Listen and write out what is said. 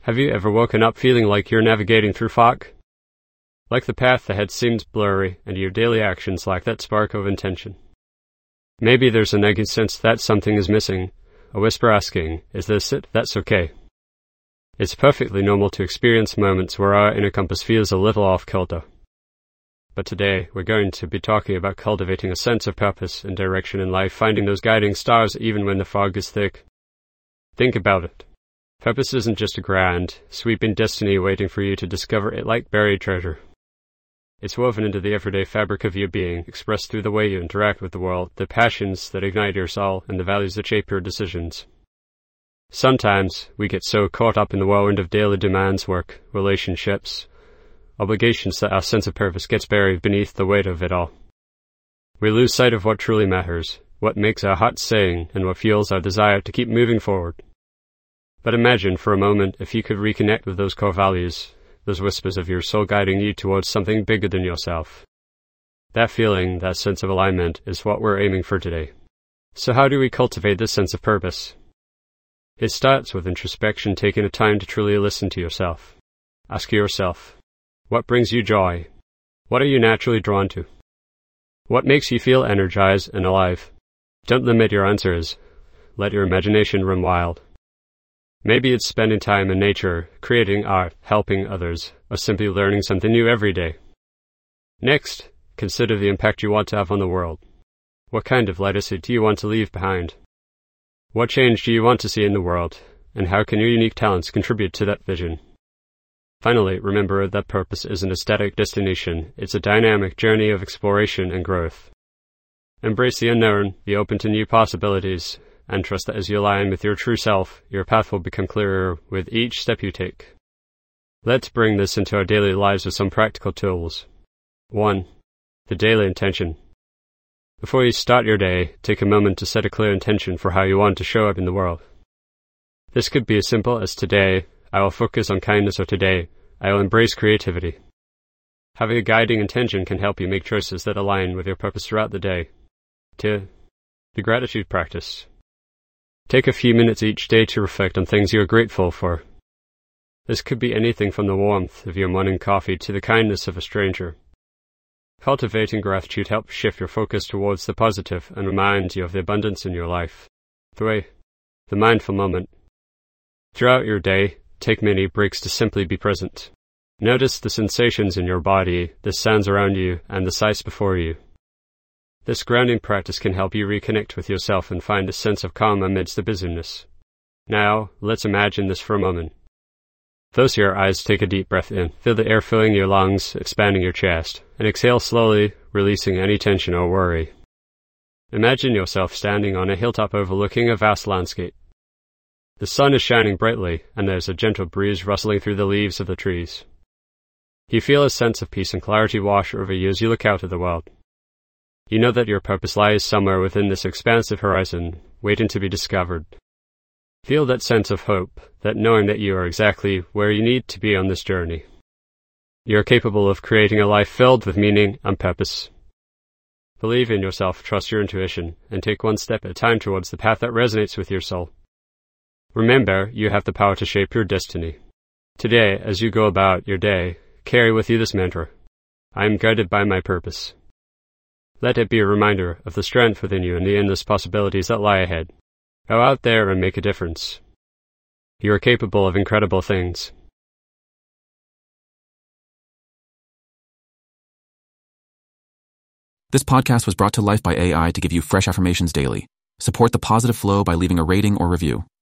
Have you ever woken up feeling like you're navigating through fog? Like the path ahead seems blurry and your daily actions lack that spark of intention. Maybe there's a nagging sense that something is missing, a whisper asking, is this it? That's okay. It's perfectly normal to experience moments where our inner compass feels a little off kilter. But today, we're going to be talking about cultivating a sense of purpose and direction in life, finding those guiding stars even when the fog is thick. Think about it. Purpose isn't just a grand, sweeping destiny waiting for you to discover it like buried treasure. It's woven into the everyday fabric of your being, expressed through the way you interact with the world, the passions that ignite your soul, and the values that shape your decisions. Sometimes, we get so caught up in the whirlwind of daily demands, work, relationships, obligations that our sense of purpose gets buried beneath the weight of it all. We lose sight of what truly matters, what makes our hearts sing, and what fuels our desire to keep moving forward. But imagine for a moment if you could reconnect with those core values, those whispers of your soul guiding you towards something bigger than yourself. That feeling, that sense of alignment, is what we're aiming for today. So how do we cultivate this sense of purpose? It starts with introspection, taking the time to truly listen to yourself. Ask yourself, what brings you joy? What are you naturally drawn to? What makes you feel energized and alive? Don't limit your answers. Let your imagination run wild. Maybe it's spending time in nature, creating art, helping others, or simply learning something new every day. Next, consider the impact you want to have on the world. What kind of legacy do you want to leave behind? What change do you want to see in the world, and how can your unique talents contribute to that vision? Finally, remember that purpose isn't a static destination, it's a dynamic journey of exploration and growth. Embrace the unknown, be open to new possibilities, and trust that as you align with your true self, your path will become clearer with each step you take. Let's bring this into our daily lives with some practical tools. 1. The daily intention. Before you start your day, take a moment to set a clear intention for how you want to show up in the world. This could be as simple as today, I will focus on kindness, or today, I will embrace creativity. Having a guiding intention can help you make choices that align with your purpose throughout the day. 2. The gratitude practice. Take a few minutes each day to reflect on things you are grateful for. This could be anything from the warmth of your morning coffee to the kindness of a stranger. Cultivating gratitude helps shift your focus towards the positive and remind you of the abundance in your life. 3. The mindful moment. Throughout your day, take many breaks to simply be present. Notice the sensations in your body, the sounds around you, and the sights before you. This grounding practice can help you reconnect with yourself and find a sense of calm amidst the busyness. Now, let's imagine this for a moment. Close your eyes, take a deep breath in. Feel the air filling your lungs, expanding your chest, and exhale slowly, releasing any tension or worry. Imagine yourself standing on a hilltop overlooking a vast landscape. The sun is shining brightly, and there's a gentle breeze rustling through the leaves of the trees. You feel a sense of peace and clarity wash over you as you look out at the world. You know that your purpose lies somewhere within this expansive horizon, waiting to be discovered. Feel that sense of hope, that knowing that you are exactly where you need to be on this journey. You are capable of creating a life filled with meaning and purpose. Believe in yourself, trust your intuition, and take one step at a time towards the path that resonates with your soul. Remember, you have the power to shape your destiny. Today, as you go about your day, carry with you this mantra: I am guided by my purpose. Let it be a reminder of the strength within you and the endless possibilities that lie ahead. Go out there and make a difference. You are capable of incredible things. This podcast was brought to life by AI to give you fresh affirmations daily. Support the positive flow by leaving a rating or review.